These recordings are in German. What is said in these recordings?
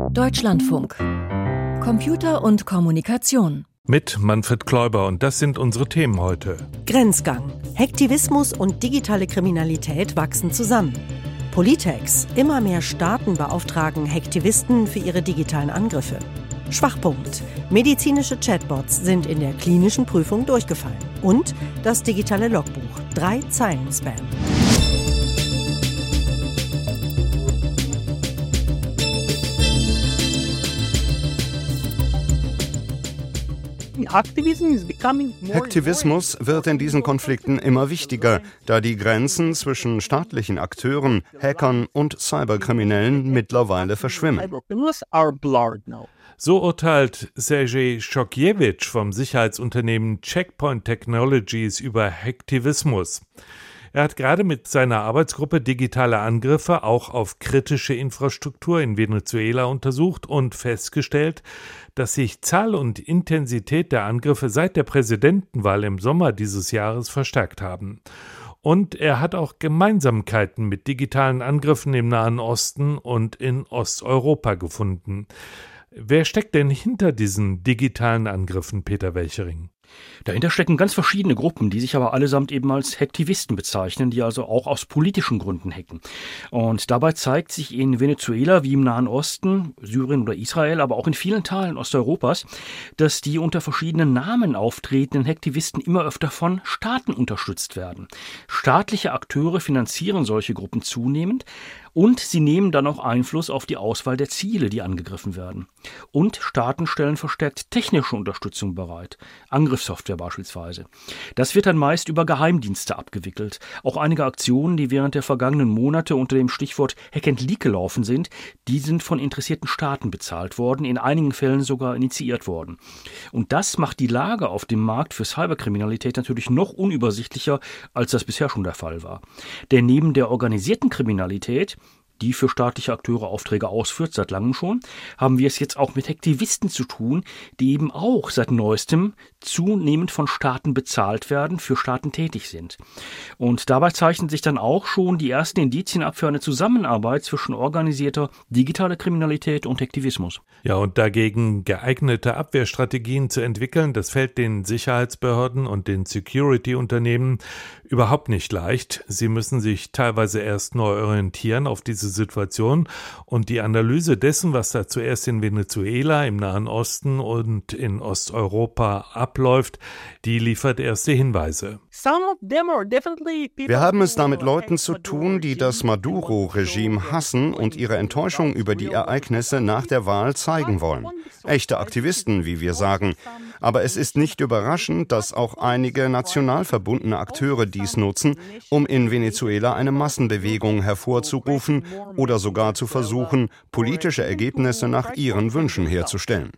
Deutschlandfunk. Computer und Kommunikation. Mit Manfred Kläuber, und das sind unsere Themen heute. Grenzgang. Hacktivismus und digitale Kriminalität wachsen zusammen. Politex. Immer mehr Staaten beauftragen Hacktivisten für ihre digitalen Angriffe. Schwachpunkt. Medizinische Chatbots sind in der klinischen Prüfung durchgefallen. Und das digitale Logbuch. 3 Zeilen Spam. Hacktivismus wird in diesen Konflikten immer wichtiger, da die Grenzen zwischen staatlichen Akteuren, Hackern und Cyberkriminellen mittlerweile verschwimmen. So urteilt Sergej Schokjewitsch vom Sicherheitsunternehmen Checkpoint Technologies über Hacktivismus. Er hat gerade mit seiner Arbeitsgruppe digitale Angriffe auch auf kritische Infrastruktur in Venezuela untersucht und festgestellt, dass sich Zahl und Intensität der Angriffe seit der Präsidentenwahl im Sommer dieses Jahres verstärkt haben. Und er hat auch Gemeinsamkeiten mit digitalen Angriffen im Nahen Osten und in Osteuropa gefunden. Wer steckt denn hinter diesen digitalen Angriffen, Peter Welchering? Dahinter stecken ganz verschiedene Gruppen, die sich aber allesamt eben als Hacktivisten bezeichnen, die also auch aus politischen Gründen hacken. Und dabei zeigt sich in Venezuela wie im Nahen Osten, Syrien oder Israel, aber auch in vielen Teilen Osteuropas, dass die unter verschiedenen Namen auftretenden Hacktivisten immer öfter von Staaten unterstützt werden. Staatliche Akteure finanzieren solche Gruppen zunehmend und sie nehmen dann auch Einfluss auf die Auswahl der Ziele, die angegriffen werden. Und Staaten stellen verstärkt technische Unterstützung bereit. Angriffssoftware beispielsweise. Das wird dann meist über Geheimdienste abgewickelt. Auch einige Aktionen, die während der vergangenen Monate unter dem Stichwort Hack and Leak gelaufen sind, die sind von interessierten Staaten bezahlt worden, in einigen Fällen sogar initiiert worden. Und das macht die Lage auf dem Markt für Cyberkriminalität natürlich noch unübersichtlicher, als das bisher schon der Fall war. Denn neben der organisierten Kriminalität, die für staatliche Akteure Aufträge ausführt, seit langem schon, haben wir es jetzt auch mit Hacktivisten zu tun, die eben auch seit neuestem zunehmend von Staaten bezahlt werden, für Staaten tätig sind. Und dabei zeichnen sich dann auch schon die ersten Indizien ab für eine Zusammenarbeit zwischen organisierter digitaler Kriminalität und Hacktivismus. Ja, und dagegen geeignete Abwehrstrategien zu entwickeln, das fällt den Sicherheitsbehörden und den Security-Unternehmen überhaupt nicht leicht. Sie müssen sich teilweise erst neu orientieren auf diese Situation, und die Analyse dessen, was da zuerst in Venezuela, im Nahen Osten und in Osteuropa abläuft, die liefert erste Hinweise. Wir haben es da mit Leuten zu tun, die das Maduro-Regime hassen und ihre Enttäuschung über die Ereignisse nach der Wahl zeigen wollen. Echte Aktivisten, wie wir sagen. Aber es ist nicht überraschend, dass auch einige national verbundene Akteure dies nutzen, um in Venezuela eine Massenbewegung hervorzurufen oder sogar zu versuchen, politische Ergebnisse nach ihren Wünschen herzustellen.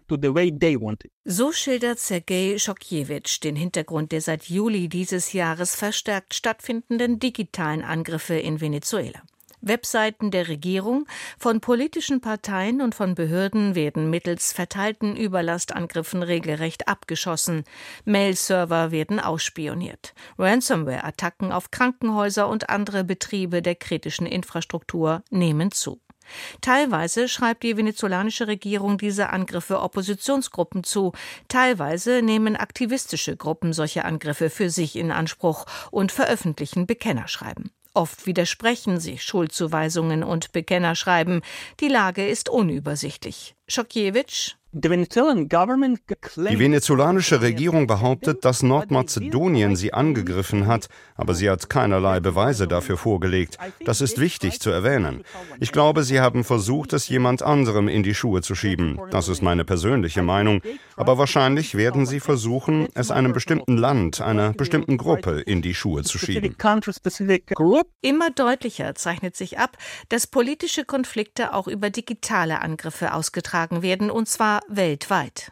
So schildert Sergej Schokjewitsch den Hintergrund der seit Juli dieses Jahres verstärkt stattfindenden digitalen Angriffe in Venezuela. Webseiten der Regierung, von politischen Parteien und von Behörden werden mittels verteilten Überlastangriffen regelrecht abgeschossen. Mail-Server werden ausspioniert. Ransomware-Attacken auf Krankenhäuser und andere Betriebe der kritischen Infrastruktur nehmen zu. Teilweise schreibt die venezolanische Regierung diese Angriffe Oppositionsgruppen zu. Teilweise nehmen aktivistische Gruppen solche Angriffe für sich in Anspruch und veröffentlichen Bekennerschreiben. Oft widersprechen sich Schuldzuweisungen und Bekennerschreiben. Die Lage ist unübersichtlich. Schokjewitsch: Die venezolanische Regierung behauptet, dass Nordmazedonien sie angegriffen hat, aber sie hat keinerlei Beweise dafür vorgelegt. Das ist wichtig zu erwähnen. Ich glaube, sie haben versucht, es jemand anderem in die Schuhe zu schieben. Das ist meine persönliche Meinung. Aber wahrscheinlich werden sie versuchen, es einem bestimmten Land, einer bestimmten Gruppe in die Schuhe zu schieben. Immer deutlicher zeichnet sich ab, dass politische Konflikte auch über digitale Angriffe ausgetragen werden, und zwar weltweit.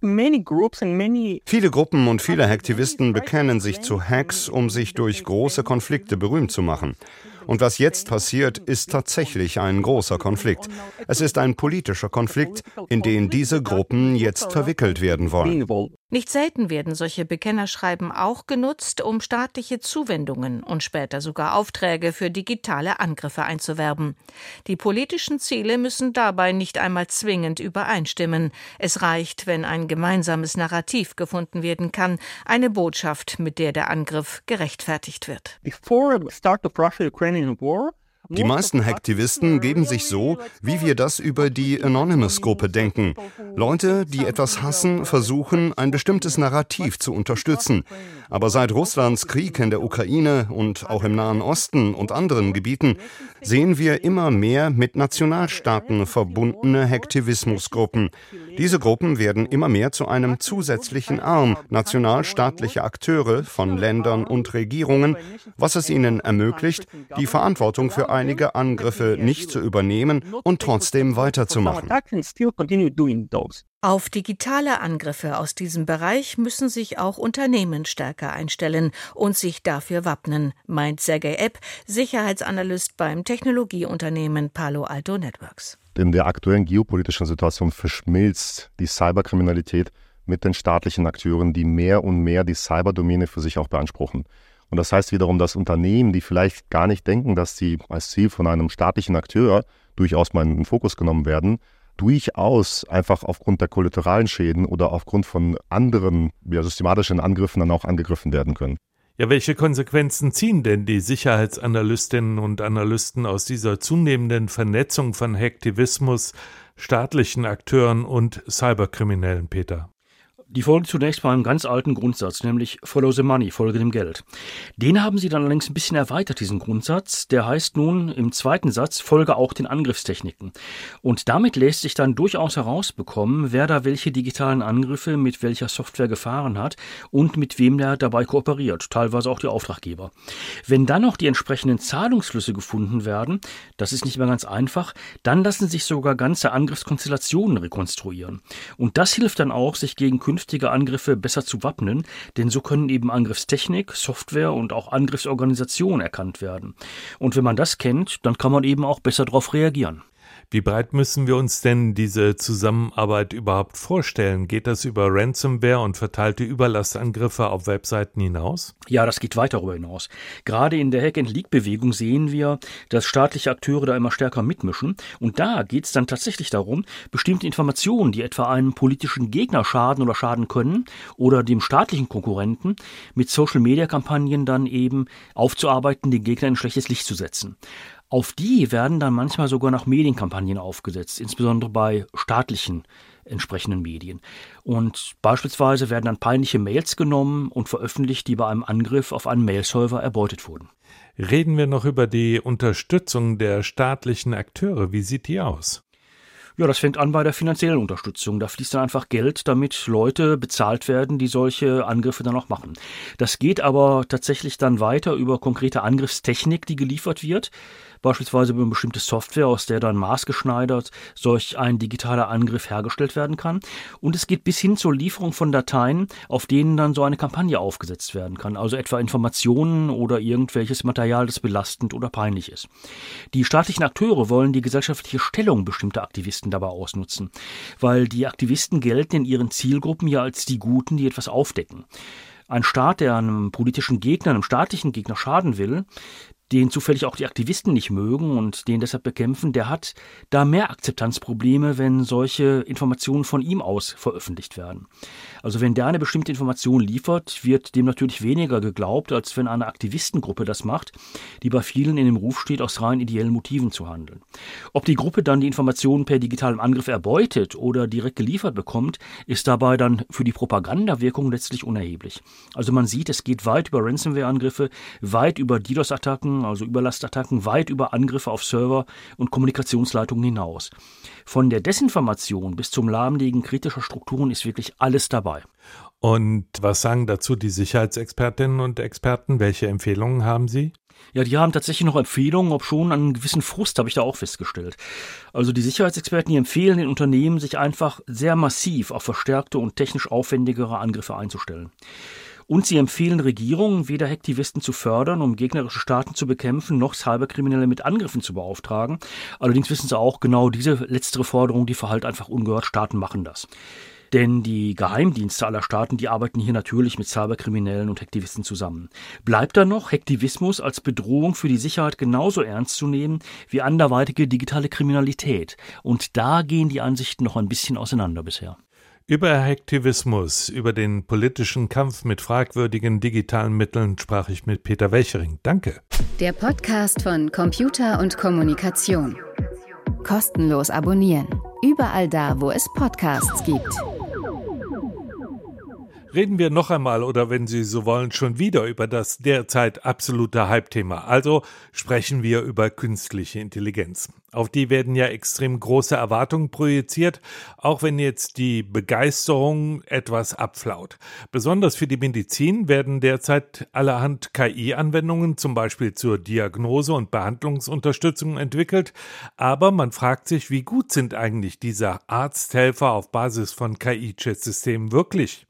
Viele Gruppen und viele Hacktivisten bekennen sich zu Hacks, um sich durch große Konflikte berühmt zu machen. Und was jetzt passiert, ist tatsächlich ein großer Konflikt. Es ist ein politischer Konflikt, in den diese Gruppen jetzt verwickelt werden wollen. Nicht selten werden solche Bekennerschreiben auch genutzt, um staatliche Zuwendungen und später sogar Aufträge für digitale Angriffe einzuwerben. Die politischen Ziele müssen dabei nicht einmal zwingend übereinstimmen. Es reicht, wenn ein gemeinsames Narrativ gefunden werden kann, eine Botschaft, mit der der Angriff gerechtfertigt wird. Die meisten Hacktivisten geben sich so, wie wir das über die Anonymous-Gruppe denken. Leute, die etwas hassen, versuchen, ein bestimmtes Narrativ zu unterstützen. Aber seit Russlands Krieg in der Ukraine und auch im Nahen Osten und anderen Gebieten sehen wir immer mehr mit Nationalstaaten verbundene Hacktivismusgruppen. Diese Gruppen werden immer mehr zu einem zusätzlichen Arm nationalstaatlicher Akteure von Ländern und Regierungen, was es ihnen ermöglicht, die Verantwortung für einige Angriffe nicht zu übernehmen und trotzdem weiterzumachen. Auf digitale Angriffe aus diesem Bereich müssen sich auch Unternehmen stärker einstellen und sich dafür wappnen, meint Sergej Epp, Sicherheitsanalyst beim Technologieunternehmen Palo Alto Networks. In der aktuellen geopolitischen Situation verschmilzt die Cyberkriminalität mit den staatlichen Akteuren, die mehr und mehr die Cyberdomäne für sich auch beanspruchen. Und das heißt wiederum, dass Unternehmen, die vielleicht gar nicht denken, dass sie als Ziel von einem staatlichen Akteur durchaus mal in den Fokus genommen werden, durchaus einfach aufgrund der kollateralen Schäden oder aufgrund von anderen systematischen Angriffen dann auch angegriffen werden können. Ja, welche Konsequenzen ziehen denn die Sicherheitsanalystinnen und Analysten aus dieser zunehmenden Vernetzung von Hacktivismus, staatlichen Akteuren und Cyberkriminellen, Peter? Die folgen zunächst bei einem ganz alten Grundsatz, nämlich Follow the Money, folge dem Geld. Den haben sie dann allerdings ein bisschen erweitert, diesen Grundsatz. Der heißt nun im zweiten Satz, folge auch den Angriffstechniken. Und damit lässt sich dann durchaus herausbekommen, wer da welche digitalen Angriffe mit welcher Software gefahren hat und mit wem der dabei kooperiert, teilweise auch die Auftraggeber. Wenn dann noch die entsprechenden Zahlungsflüsse gefunden werden, das ist nicht mehr ganz einfach, dann lassen sich sogar ganze Angriffskonstellationen rekonstruieren. Und das hilft dann auch, sich gegen künftige Angriffe besser zu wappnen, denn so können eben Angriffstechnik, Software und auch Angriffsorganisation erkannt werden. Und wenn man das kennt, dann kann man eben auch besser darauf reagieren. Wie breit müssen wir uns denn diese Zusammenarbeit überhaupt vorstellen? Geht das über Ransomware und verteilte Überlastangriffe auf Webseiten hinaus? Ja, das geht weit darüber hinaus. Gerade in der Hack-and-Leak-Bewegung sehen wir, dass staatliche Akteure da immer stärker mitmischen. Und da geht es dann tatsächlich darum, bestimmte Informationen, die etwa einem politischen Gegner schaden oder schaden können oder dem staatlichen Konkurrenten, mit Social-Media-Kampagnen dann eben aufzuarbeiten, den Gegner in ein schlechtes Licht zu setzen. Auf die werden dann manchmal sogar noch Medienkampagnen aufgesetzt, insbesondere bei staatlichen entsprechenden Medien. Und beispielsweise werden dann peinliche Mails genommen und veröffentlicht, die bei einem Angriff auf einen Mailserver erbeutet wurden. Reden wir noch über die Unterstützung der staatlichen Akteure. Wie sieht die aus? Ja, das fängt an bei der finanziellen Unterstützung. Da fließt dann einfach Geld, damit Leute bezahlt werden, die solche Angriffe dann auch machen. Das geht aber tatsächlich dann weiter über konkrete Angriffstechnik, die geliefert wird. Beispielsweise über eine bestimmte Software, aus der dann maßgeschneidert solch ein digitaler Angriff hergestellt werden kann. Und es geht bis hin zur Lieferung von Dateien, auf denen dann so eine Kampagne aufgesetzt werden kann. Also etwa Informationen oder irgendwelches Material, das belastend oder peinlich ist. Die staatlichen Akteure wollen die gesellschaftliche Stellung bestimmter Aktivisten dabei ausnutzen, weil die Aktivisten gelten in ihren Zielgruppen ja als die Guten, die etwas aufdecken. Ein Staat, der einem politischen Gegner, einem staatlichen Gegner schaden will, den zufällig auch die Aktivisten nicht mögen und den deshalb bekämpfen, der hat da mehr Akzeptanzprobleme, wenn solche Informationen von ihm aus veröffentlicht werden. Also wenn der eine bestimmte Information liefert, wird dem natürlich weniger geglaubt, als wenn eine Aktivistengruppe das macht, die bei vielen in dem Ruf steht, aus rein ideellen Motiven zu handeln. Ob die Gruppe dann die Informationen per digitalem Angriff erbeutet oder direkt geliefert bekommt, ist dabei dann für die Propagandawirkung letztlich unerheblich. Also man sieht, es geht weit über Ransomware-Angriffe, weit über DDoS-Attacken, also Überlastattacken, weit über Angriffe auf Server und Kommunikationsleitungen hinaus. Von der Desinformation bis zum Lahmlegen kritischer Strukturen ist wirklich alles dabei. Und was sagen dazu die Sicherheitsexpertinnen und Experten? Welche Empfehlungen haben sie? Ja, die haben tatsächlich noch Empfehlungen, obschon einen gewissen Frust habe ich da auch festgestellt. Also die Sicherheitsexperten, die empfehlen den Unternehmen, sich einfach sehr massiv auf verstärkte und technisch aufwendigere Angriffe einzustellen. Und sie empfehlen Regierungen, weder Hacktivisten zu fördern, um gegnerische Staaten zu bekämpfen, noch Cyberkriminelle mit Angriffen zu beauftragen. Allerdings wissen sie auch, genau diese letztere Forderung, die verhallt einfach ungehört, Staaten machen das. Denn die Geheimdienste aller Staaten, die arbeiten hier natürlich mit Cyberkriminellen und Hacktivisten zusammen. Bleibt da noch, Hacktivismus als Bedrohung für die Sicherheit genauso ernst zu nehmen wie anderweitige digitale Kriminalität? Und da gehen die Ansichten noch ein bisschen auseinander bisher. Über Hacktivismus, über den politischen Kampf mit fragwürdigen digitalen Mitteln sprach ich mit Peter Welchering. Danke. Der Podcast von Computer und Kommunikation. Kostenlos abonnieren. Überall da, wo es Podcasts gibt. Reden wir noch einmal oder wenn Sie so wollen, schon wieder über das derzeit absolute Hype-Thema. Also sprechen wir über künstliche Intelligenz. Auf die werden ja extrem große Erwartungen projiziert, auch wenn jetzt die Begeisterung etwas abflaut. Besonders für die Medizin werden derzeit allerhand KI-Anwendungen, zum Beispiel zur Diagnose und Behandlungsunterstützung entwickelt. Aber man fragt sich, wie gut sind eigentlich diese Arzthelfer auf Basis von KI-Chat-Systemen wirklich?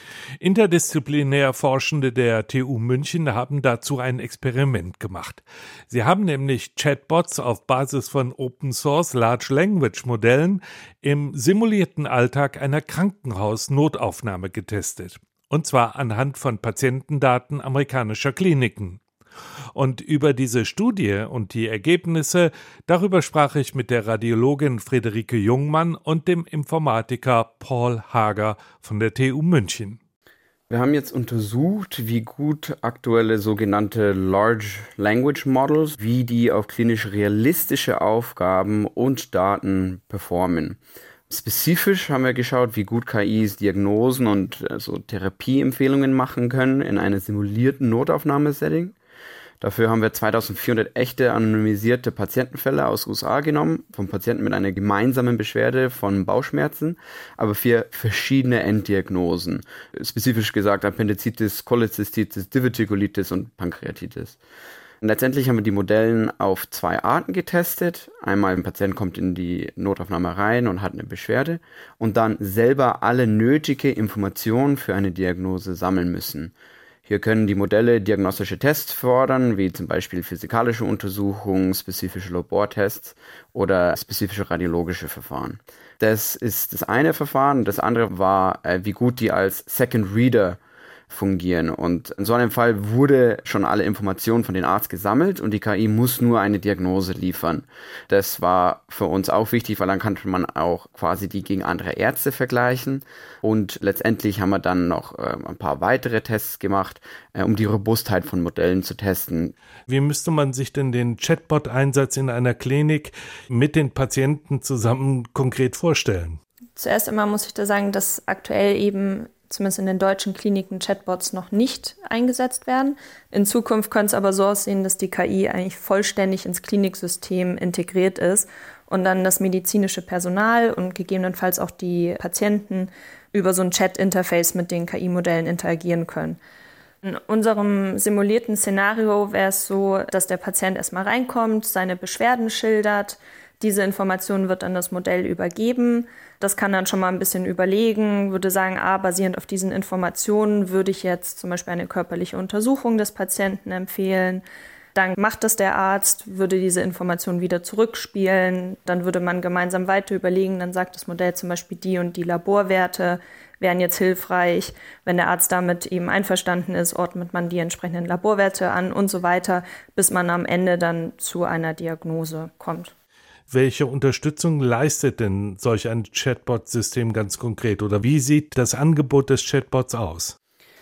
Interdisziplinär Forschende der TU München haben dazu ein Experiment gemacht. Sie haben nämlich Chatbots auf Basis von Open-Source Large Language Modellen im simulierten Alltag einer Krankenhausnotaufnahme getestet. Und zwar anhand von Patientendaten amerikanischer Kliniken. Und über diese Studie und die Ergebnisse, darüber sprach ich mit der Radiologin Friederike Jungmann und dem Informatiker Paul Hager von der TU München. Wir haben jetzt untersucht, wie gut aktuelle sogenannte Large Language Models, wie die auf klinisch realistische Aufgaben und Daten performen. Spezifisch haben wir geschaut, wie gut KIs Diagnosen und Therapieempfehlungen machen können in einem simulierten Notaufnahmesetting. Dafür haben wir 2400 echte anonymisierte Patientenfälle aus USA genommen, von Patienten mit einer gemeinsamen Beschwerde von Bauchschmerzen, aber 4 verschiedene Enddiagnosen. Spezifisch gesagt Appendizitis, Cholezystitis, Divertikulitis und Pankreatitis. Und letztendlich haben wir die Modellen auf 2 Arten getestet. Einmal ein Patient kommt in die Notaufnahme rein und hat eine Beschwerde und dann selber alle nötige Informationen für eine Diagnose sammeln müssen. Hier können die Modelle diagnostische Tests fordern, wie zum Beispiel physikalische Untersuchungen, spezifische Labortests oder spezifische radiologische Verfahren. Das ist das eine Verfahren. Das andere war, wie gut die als Second Reader fungieren. Und in so einem Fall wurde schon alle Informationen von den Arzt gesammelt und die KI muss nur eine Diagnose liefern. Das war für uns auch wichtig, weil dann konnte man auch quasi die gegen andere Ärzte vergleichen. Und letztendlich haben wir dann noch ein paar weitere Tests gemacht, um die Robustheit von Modellen zu testen. Wie müsste man sich denn den Chatbot-Einsatz in einer Klinik mit den Patienten zusammen konkret vorstellen? Zuerst einmal muss ich da sagen, dass aktuell eben zumindest in den deutschen Kliniken Chatbots noch nicht eingesetzt werden. In Zukunft könnte es aber so aussehen, dass die KI eigentlich vollständig ins Kliniksystem integriert ist und dann das medizinische Personal und gegebenenfalls auch die Patienten über so ein Chat-Interface mit den KI-Modellen interagieren können. In unserem simulierten Szenario wäre es so, dass der Patient erstmal reinkommt, seine Beschwerden schildert. Diese Information wird an das Modell übergeben. Das kann dann schon mal ein bisschen überlegen, würde sagen, basierend auf diesen Informationen würde ich jetzt zum Beispiel eine körperliche Untersuchung des Patienten empfehlen. Dann macht das der Arzt, würde diese Information wieder zurückspielen. Dann würde man gemeinsam weiter überlegen. Dann sagt das Modell zum Beispiel, die und die Laborwerte wären jetzt hilfreich. Wenn der Arzt damit eben einverstanden ist, ordnet man die entsprechenden Laborwerte an und so weiter, bis man am Ende dann zu einer Diagnose kommt. Welche Unterstützung leistet denn solch ein Chatbot-System ganz konkret? Oder wie sieht das Angebot des Chatbots aus?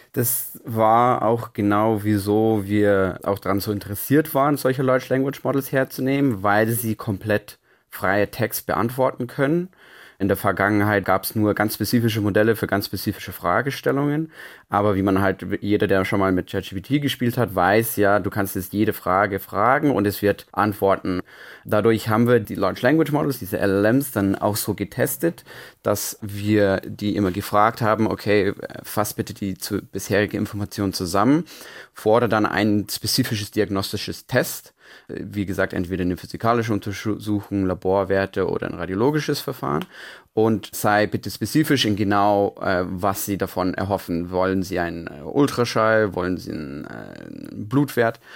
Das war auch genau, wieso wir auch daran so interessiert waren, solche Large Language Models herzunehmen, weil sie komplett freie Text beantworten können. In der Vergangenheit gab es nur ganz spezifische Modelle für ganz spezifische Fragestellungen. Aber wie man halt, jeder, der schon mal mit ChatGPT gespielt hat, weiß ja, du kannst jetzt jede Frage fragen und es wird antworten. Dadurch haben wir die Large Language Models, diese LLMs, dann auch so getestet, dass wir die immer gefragt haben, okay, fass bitte die bisherige Information zusammen, fordere dann ein spezifisches diagnostisches Test. Wie gesagt, entweder eine physikalische Untersuchung, Laborwerte oder ein radiologisches Verfahren. Und sei bitte spezifisch in genau, was Sie davon erhoffen. Wollen Sie einen Ultraschall? Wollen Sie einen Blutwert?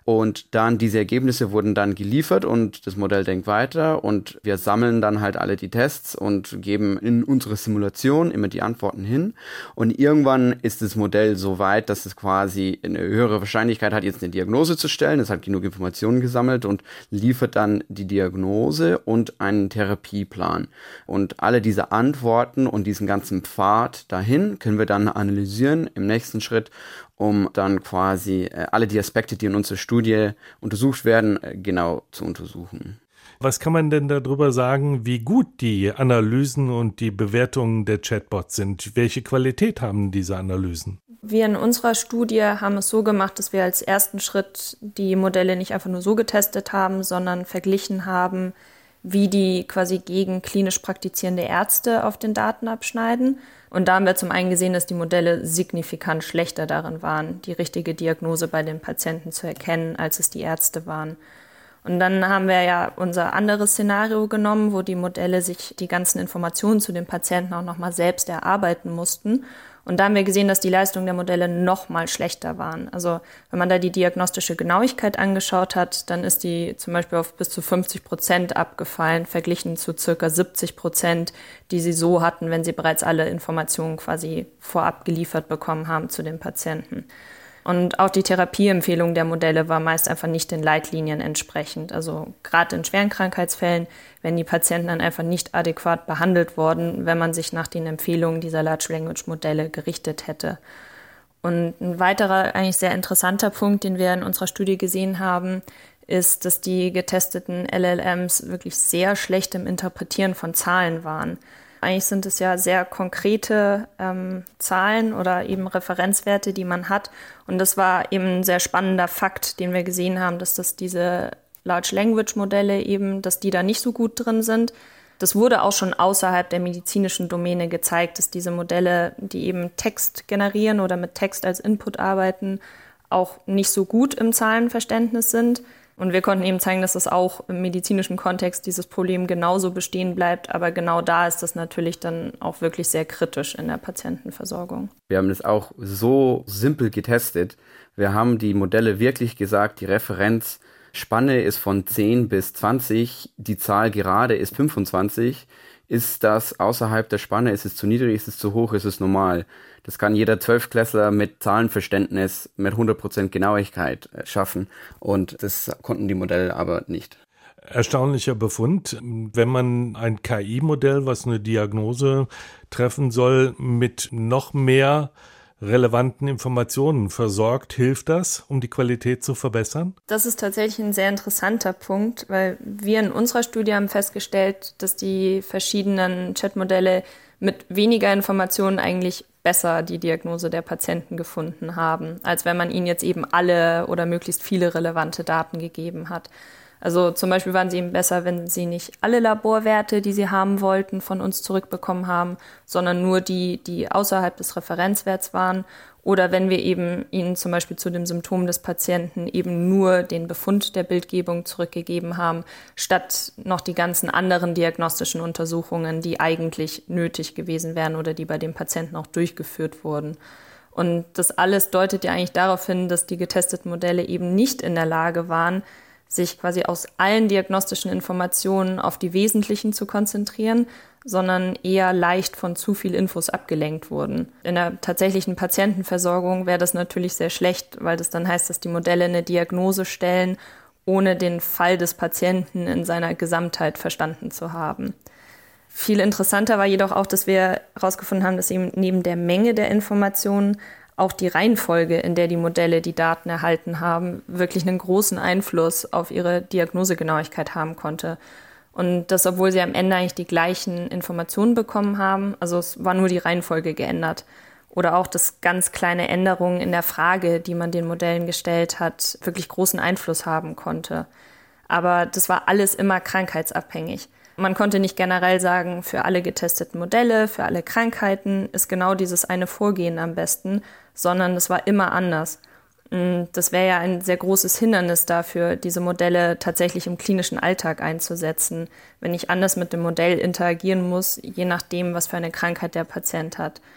Und dann diese Ergebnisse wurden dann geliefert und das Modell denkt weiter und wir sammeln dann halt alle die Tests und geben in unsere Simulation immer die Antworten hin. Und irgendwann ist das Modell so weit, dass es quasi eine höhere Wahrscheinlichkeit hat, jetzt eine Diagnose zu stellen. Es hat genug Informationen gesammelt und liefert dann die Diagnose und einen Therapieplan. Und alle diese Antworten und diesen ganzen Pfad dahin können wir dann analysieren im nächsten Schritt, um dann quasi alle die Aspekte, die in unserer Studie untersucht werden, genau zu untersuchen. Was kann man denn darüber sagen, wie gut die Analysen und die Bewertungen der Chatbots sind? Welche Qualität haben diese Analysen? Wir in unserer Studie haben es so gemacht, dass wir als ersten Schritt die Modelle nicht einfach nur so getestet haben, sondern verglichen haben, wie die quasi gegen klinisch praktizierende Ärzte auf den Daten abschneiden. Und da haben wir zum einen gesehen, dass die Modelle signifikant schlechter darin waren, die richtige Diagnose bei den Patienten zu erkennen, als es die Ärzte waren. Und dann haben wir ja unser anderes Szenario genommen, wo die Modelle sich die ganzen Informationen zu den Patienten auch nochmal selbst erarbeiten mussten. Und da haben wir gesehen, dass die Leistungen der Modelle noch mal schlechter waren. Also wenn man da die diagnostische Genauigkeit angeschaut hat, dann ist die zum Beispiel auf bis zu 50% abgefallen, verglichen zu circa 70%, die sie so hatten, wenn sie bereits alle Informationen quasi vorab geliefert bekommen haben zu den Patienten. Und auch die Therapieempfehlung der Modelle war meist einfach nicht den Leitlinien entsprechend. Also gerade in schweren Krankheitsfällen werden die Patienten dann einfach nicht adäquat behandelt worden, wenn man sich nach den Empfehlungen dieser Large Language Modelle gerichtet hätte. Und ein weiterer eigentlich sehr interessanter Punkt, den wir in unserer Studie gesehen haben, ist, dass die getesteten LLMs wirklich sehr schlecht im Interpretieren von Zahlen waren. Eigentlich sind es ja sehr konkrete Zahlen oder eben Referenzwerte, die man hat. Und das war eben ein sehr spannender Fakt, den wir gesehen haben, dass das diese Large Language Modelle eben, dass die da nicht so gut drin sind. Das wurde auch schon außerhalb der medizinischen Domäne gezeigt, dass diese Modelle, die eben Text generieren oder mit Text als Input arbeiten, auch nicht so gut im Zahlenverständnis sind. Und wir konnten eben zeigen, dass das auch im medizinischen Kontext dieses Problem genauso bestehen bleibt. Aber genau da ist das natürlich dann auch wirklich sehr kritisch in der Patientenversorgung. Wir haben das auch so simpel getestet. Wir haben die Modelle wirklich gesagt, die Referenzspanne ist von 10 bis 20, die Zahl gerade ist 25. Ist das außerhalb der Spanne? Ist es zu niedrig? Ist es zu hoch? Ist es normal? Das kann jeder 12-Klässler mit Zahlenverständnis mit 100% Genauigkeit schaffen. Und das konnten die Modelle aber nicht. Erstaunlicher Befund. Wenn man ein KI-Modell, was eine Diagnose treffen soll, mit noch mehr relevanten Informationen versorgt, hilft das, um die Qualität zu verbessern? Das ist tatsächlich ein sehr interessanter Punkt, weil wir in unserer Studie haben festgestellt, dass die verschiedenen Chatmodelle mit weniger Informationen eigentlich besser die Diagnose der Patienten gefunden haben, als wenn man ihnen jetzt eben alle oder möglichst viele relevante Daten gegeben hat. Also zum Beispiel waren sie eben besser, wenn sie nicht alle Laborwerte, die sie haben wollten, von uns zurückbekommen haben, sondern nur die, die außerhalb des Referenzwerts waren. Oder wenn wir eben ihnen zum Beispiel zu dem Symptom des Patienten eben nur den Befund der Bildgebung zurückgegeben haben, statt noch die ganzen anderen diagnostischen Untersuchungen, die eigentlich nötig gewesen wären oder die bei dem Patienten auch durchgeführt wurden. Und das alles deutet ja eigentlich darauf hin, dass die getesteten Modelle eben nicht in der Lage waren, sich quasi aus allen diagnostischen Informationen auf die wesentlichen zu konzentrieren, sondern eher leicht von zu viel Infos abgelenkt wurden. In der tatsächlichen Patientenversorgung wäre das natürlich sehr schlecht, weil das dann heißt, dass die Modelle eine Diagnose stellen, ohne den Fall des Patienten in seiner Gesamtheit verstanden zu haben. Viel interessanter war jedoch auch, dass wir herausgefunden haben, dass eben neben der Menge der Informationen auch die Reihenfolge, in der die Modelle die Daten erhalten haben, wirklich einen großen Einfluss auf ihre Diagnosegenauigkeit haben konnte. Und das, obwohl sie am Ende eigentlich die gleichen Informationen bekommen haben. Also es war nur die Reihenfolge geändert. Oder auch, dass ganz kleine Änderungen in der Frage, die man den Modellen gestellt hat, wirklich großen Einfluss haben konnte. Aber das war alles immer krankheitsabhängig. Man konnte nicht generell sagen, für alle getesteten Modelle, für alle Krankheiten ist genau dieses eine Vorgehen am besten, sondern es war immer anders. Das wäre ja ein sehr großes Hindernis dafür, diese Modelle tatsächlich im klinischen Alltag einzusetzen, wenn ich anders mit dem Modell interagieren muss, je nachdem, was für eine Krankheit der Patient hat.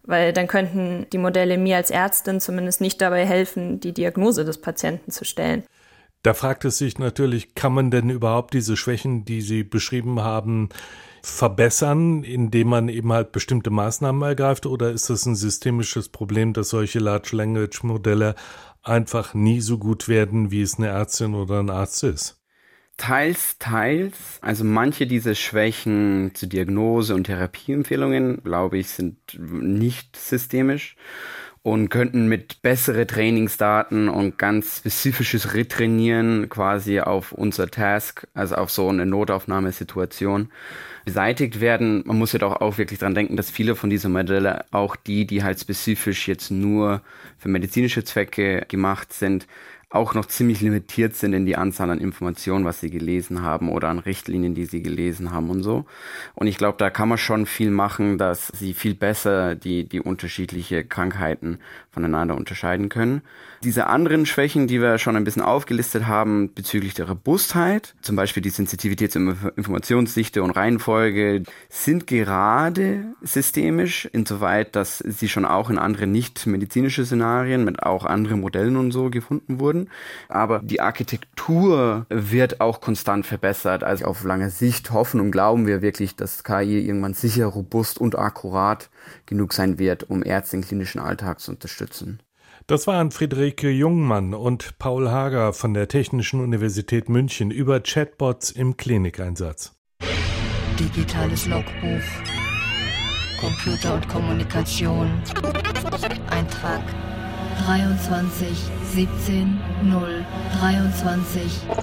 weil dann könnten die Modelle mir als Ärztin zumindest nicht dabei helfen, die Diagnose des Patienten zu stellen. Da fragt es sich natürlich, kann man denn überhaupt diese Schwächen, die Sie beschrieben haben, verbessern, indem man eben halt bestimmte Maßnahmen ergreift, oder ist das ein systemisches Problem, dass solche Large Language Modelle einfach nie so gut werden, wie es eine Ärztin oder ein Arzt ist? Teils. Also manche dieser Schwächen zu Diagnose- und Therapieempfehlungen, glaube ich, sind nicht systemisch und könnten mit besseren Trainingsdaten und ganz spezifisches Retrainieren quasi auf unser Task, also auf so eine Notaufnahmesituation, beseitigt werden. Man muss ja doch auch wirklich dran denken, dass viele von diesen Modellen, auch die halt spezifisch jetzt nur für medizinische Zwecke gemacht sind, auch noch ziemlich limitiert sind in die Anzahl an Informationen, was sie gelesen haben oder an Richtlinien, die sie gelesen haben und so. Und ich glaube, da kann man schon viel machen, dass sie viel besser die unterschiedliche Krankheiten voneinander unterscheiden können. Diese anderen Schwächen, die wir schon ein bisschen aufgelistet haben bezüglich der Robustheit, zum Beispiel die Sensitivität zur Informationsdichte und Reihenfolge, sind gerade systemisch, insoweit, dass sie schon auch in anderen nicht-medizinische Szenarien mit auch anderen Modellen und so gefunden wurden. Aber die Architektur wird auch konstant verbessert. Also auf lange Sicht hoffen und glauben wir wirklich, dass KI irgendwann sicher, robust und akkurat genug sein wird, um Ärzte im klinischen Alltag zu unterstützen. Das waren Friederike Jungmann und Paul Hager von der Technischen Universität München über Chatbots im Klinikeinsatz. Digitales Logbuch. Computer und Kommunikation. Eintrag 23 17 0 23.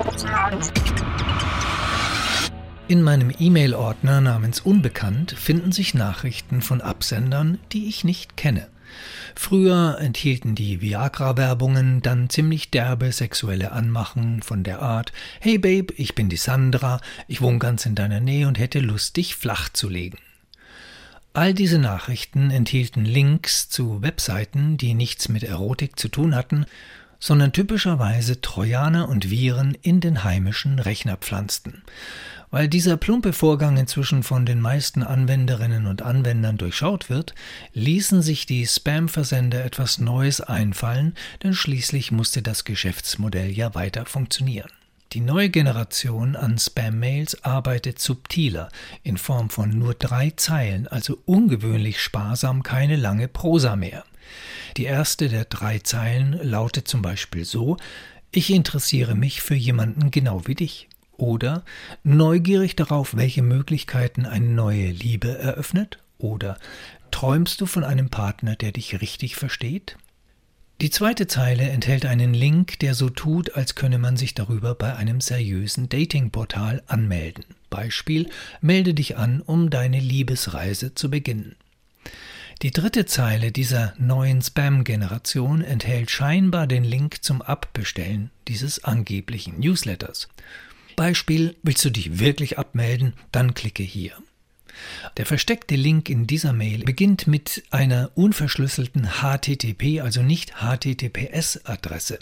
In meinem E-Mail-Ordner namens Unbekannt finden sich Nachrichten von Absendern, die ich nicht kenne. Früher enthielten die Viagra-Werbungen dann ziemlich derbe sexuelle Anmachen von der Art: »Hey Babe, ich bin die Sandra, ich wohne ganz in deiner Nähe und hätte Lust, dich flach zu legen.« All diese Nachrichten enthielten Links zu Webseiten, die nichts mit Erotik zu tun hatten, sondern typischerweise Trojaner und Viren in den heimischen Rechner pflanzten. Weil dieser plumpe Vorgang inzwischen von den meisten Anwenderinnen und Anwendern durchschaut wird, ließen sich die Spam-Versender etwas Neues einfallen, denn schließlich musste das Geschäftsmodell ja weiter funktionieren. Die neue Generation an Spam-Mails arbeitet subtiler, in Form von nur 3 Zeilen, also ungewöhnlich sparsam, keine lange Prosa mehr. Die erste der 3 Zeilen lautet zum Beispiel so: »Ich interessiere mich für jemanden genau wie dich.« Oder »Neugierig darauf, welche Möglichkeiten eine neue Liebe eröffnet?« Oder »Träumst du von einem Partner, der dich richtig versteht?« Die zweite Zeile enthält einen Link, der so tut, als könne man sich darüber bei einem seriösen Datingportal anmelden. Beispiel: »Melde dich an, um deine Liebesreise zu beginnen.« Die dritte Zeile dieser neuen Spam-Generation enthält scheinbar den Link zum Abbestellen dieses angeblichen Newsletters. Beispiel: Willst du dich wirklich abmelden? Dann klicke hier. Der versteckte Link in dieser Mail beginnt mit einer unverschlüsselten HTTP, also nicht HTTPS-Adresse.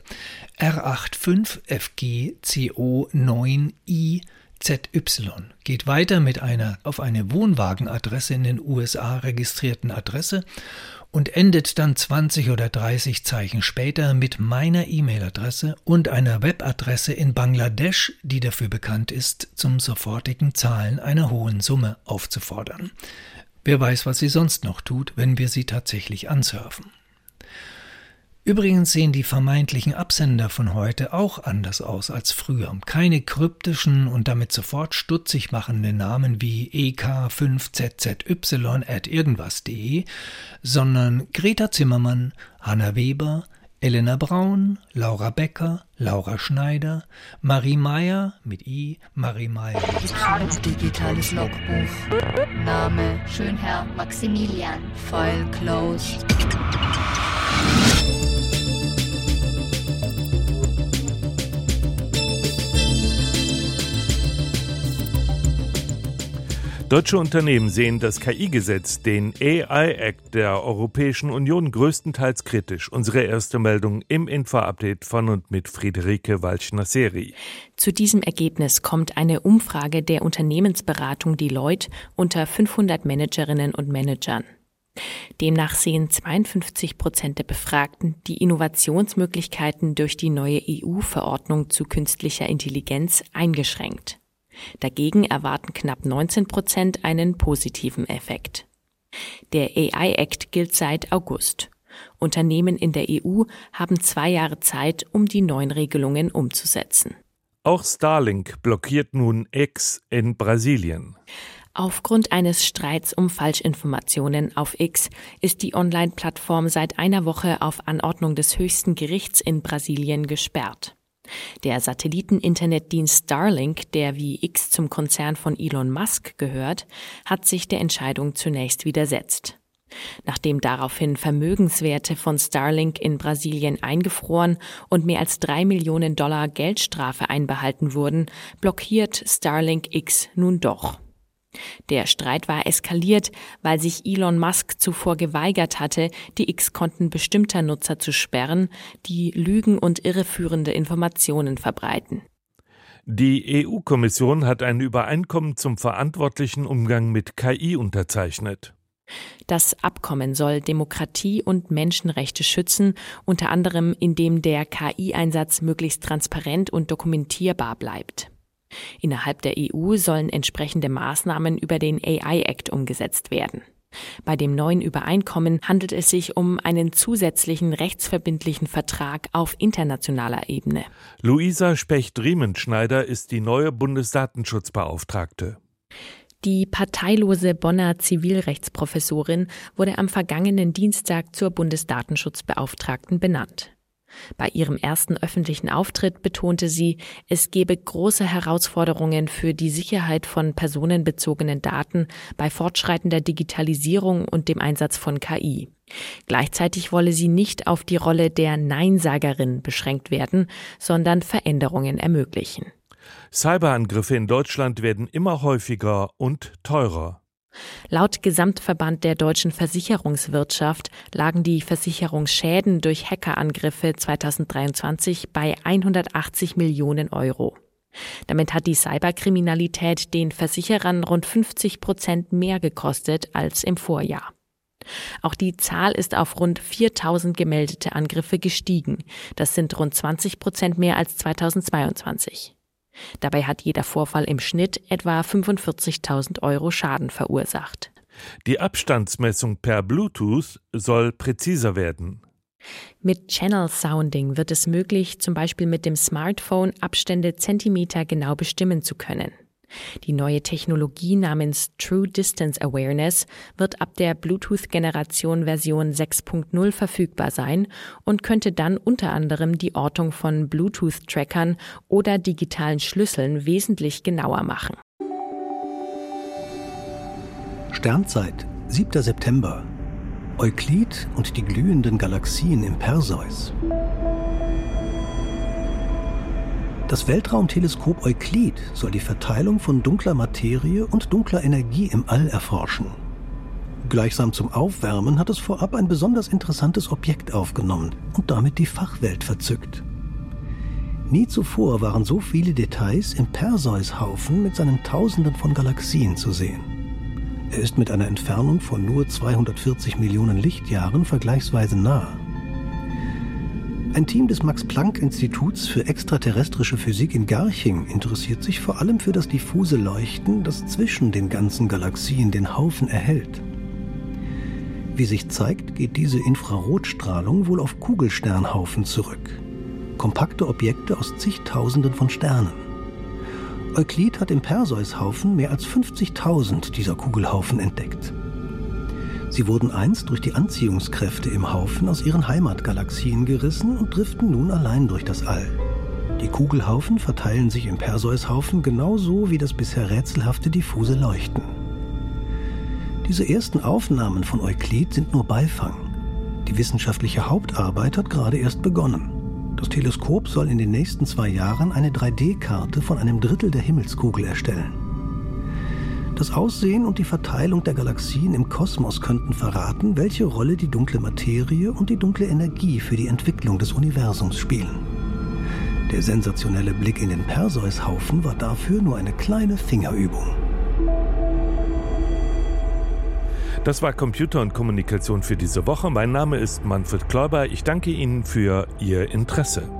R85FGCO9IZY, geht weiter mit einer auf eine Wohnwagenadresse in den USA registrierten Adresse und endet dann 20 oder 30 Zeichen später mit meiner E-Mail-Adresse und einer Webadresse in Bangladesch, die dafür bekannt ist, zum sofortigen Zahlen einer hohen Summe aufzufordern. Wer weiß, was sie sonst noch tut, wenn wir sie tatsächlich ansurfen. Übrigens sehen die vermeintlichen Absender von heute auch anders aus als früher. Keine kryptischen und damit sofort stutzig machenden Namen wie ek5zzy@irgendwas.de, sondern Greta Zimmermann, Hanna Weber, Elena Braun, Laura Becker, Laura Schneider, Marie Meyer mit I, Marie Meyer mit Y. Digitales Logbuch. Name Schönherr Maximilian. File closed. Deutsche Unternehmen sehen das KI-Gesetz, den AI-Act der Europäischen Union, größtenteils kritisch. Unsere erste Meldung im Info-Update von und mit Friederike Walchner-Seri. Zu diesem Ergebnis kommt eine Umfrage der Unternehmensberatung Deloitte unter 500 Managerinnen und Managern. Demnach sehen 52% der Befragten die Innovationsmöglichkeiten durch die neue EU-Verordnung zu künstlicher Intelligenz eingeschränkt. Dagegen erwarten knapp 19% einen positiven Effekt. Der AI Act gilt seit August. Unternehmen in der EU haben 2 Jahre Zeit, um die neuen Regelungen umzusetzen. Auch Starlink blockiert nun X in Brasilien. Aufgrund eines Streits um Falschinformationen auf X ist die Online-Plattform seit einer Woche auf Anordnung des höchsten Gerichts in Brasilien gesperrt. Der Satelliten-Internetdienst Starlink, der wie X zum Konzern von Elon Musk gehört, hat sich der Entscheidung zunächst widersetzt. Nachdem daraufhin Vermögenswerte von Starlink in Brasilien eingefroren und mehr als $3 Millionen Geldstrafe einbehalten wurden, blockiert Starlink X nun doch. Der Streit war eskaliert, weil sich Elon Musk zuvor geweigert hatte, die X-Konten bestimmter Nutzer zu sperren, die Lügen und irreführende Informationen verbreiten. Die EU-Kommission hat ein Übereinkommen zum verantwortlichen Umgang mit KI unterzeichnet. Das Abkommen soll Demokratie und Menschenrechte schützen, unter anderem indem der KI-Einsatz möglichst transparent und dokumentierbar bleibt. Innerhalb der EU sollen entsprechende Maßnahmen über den AI Act umgesetzt werden. Bei dem neuen Übereinkommen handelt es sich um einen zusätzlichen rechtsverbindlichen Vertrag auf internationaler Ebene. Luisa Specht-Riemenschneider ist die neue Bundesdatenschutzbeauftragte. Die parteilose Bonner Zivilrechtsprofessorin wurde am vergangenen Dienstag zur Bundesdatenschutzbeauftragten benannt. Bei ihrem ersten öffentlichen Auftritt betonte sie, es gebe große Herausforderungen für die Sicherheit von personenbezogenen Daten bei fortschreitender Digitalisierung und dem Einsatz von KI. Gleichzeitig wolle sie nicht auf die Rolle der Neinsagerin beschränkt werden, sondern Veränderungen ermöglichen. Cyberangriffe in Deutschland werden immer häufiger und teurer. Laut Gesamtverband der deutschen Versicherungswirtschaft lagen die Versicherungsschäden durch Hackerangriffe 2023 bei 180 Millionen Euro. Damit hat die Cyberkriminalität den Versicherern rund 50% mehr gekostet als im Vorjahr. Auch die Zahl ist auf rund 4.000 gemeldete Angriffe gestiegen. Das sind rund 20% mehr als 2022. Dabei hat jeder Vorfall im Schnitt etwa 45.000 Euro Schaden verursacht. Die Abstandsmessung per Bluetooth soll präziser werden. Mit Channel Sounding wird es möglich, zum Beispiel mit dem Smartphone Abstände Zentimeter genau bestimmen zu können. Die neue Technologie namens True Distance Awareness wird ab der Bluetooth-Generation Version 6.0 verfügbar sein und könnte dann unter anderem die Ortung von Bluetooth-Trackern oder digitalen Schlüsseln wesentlich genauer machen. Sternzeit, 7. September. Euklid und die glühenden Galaxien im Perseus. Das Weltraumteleskop Euklid soll die Verteilung von dunkler Materie und dunkler Energie im All erforschen. Gleichsam zum Aufwärmen hat es vorab ein besonders interessantes Objekt aufgenommen und damit die Fachwelt verzückt. Nie zuvor waren so viele Details im Perseus-Haufen mit seinen Tausenden von Galaxien zu sehen. Er ist mit einer Entfernung von nur 240 Millionen Lichtjahren vergleichsweise nah. Ein Team des Max-Planck-Instituts für extraterrestrische Physik in Garching interessiert sich vor allem für das diffuse Leuchten, das zwischen den ganzen Galaxien den Haufen erhellt. Wie sich zeigt, geht diese Infrarotstrahlung wohl auf Kugelsternhaufen zurück. Kompakte Objekte aus zigtausenden von Sternen. Euklid hat im Perseus-Haufen mehr als 50.000 dieser Kugelhaufen entdeckt. Sie wurden einst durch die Anziehungskräfte im Haufen aus ihren Heimatgalaxien gerissen und driften nun allein durch das All. Die Kugelhaufen verteilen sich im Perseus-Haufen genauso wie das bisher rätselhafte diffuse Leuchten. Diese ersten Aufnahmen von Euklid sind nur Beifang. Die wissenschaftliche Hauptarbeit hat gerade erst begonnen. Das Teleskop soll in den nächsten 2 Jahren eine 3D-Karte von einem Drittel der Himmelskugel erstellen. Das Aussehen und die Verteilung der Galaxien im Kosmos könnten verraten, welche Rolle die dunkle Materie und die dunkle Energie für die Entwicklung des Universums spielen. Der sensationelle Blick in den Perseus-Haufen war dafür nur eine kleine Fingerübung. Das war Computer und Kommunikation für diese Woche. Mein Name ist Manfred Kläuber. Ich danke Ihnen für Ihr Interesse.